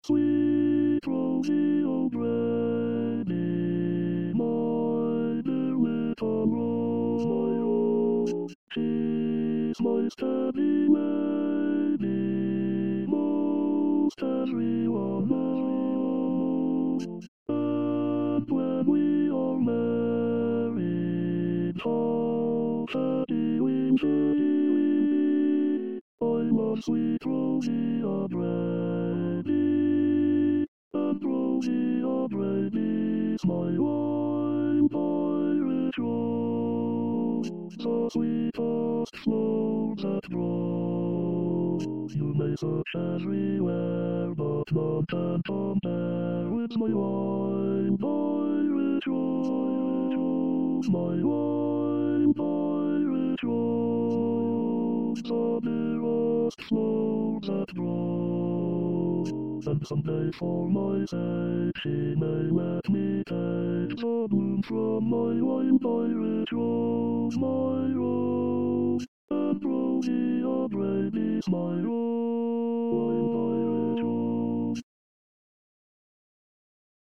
Sweet Rosie O'Grady, my dear little rose, my rose. She's my steady lady, most everyone knows. And when we are married, how happy we'll be. I love sweet Rosie O'Grady, and Rosie O'Grady's my wine pirate rose, the sweetest flow that grows. You may search everywhere, but none can compare with my wine pirate rose, my wine pirate rose, the dearest flow that grows. And someday for my sake she may let me take the bloom from my wine pirate rose, my rose. And Rosie O'Grady's my rose.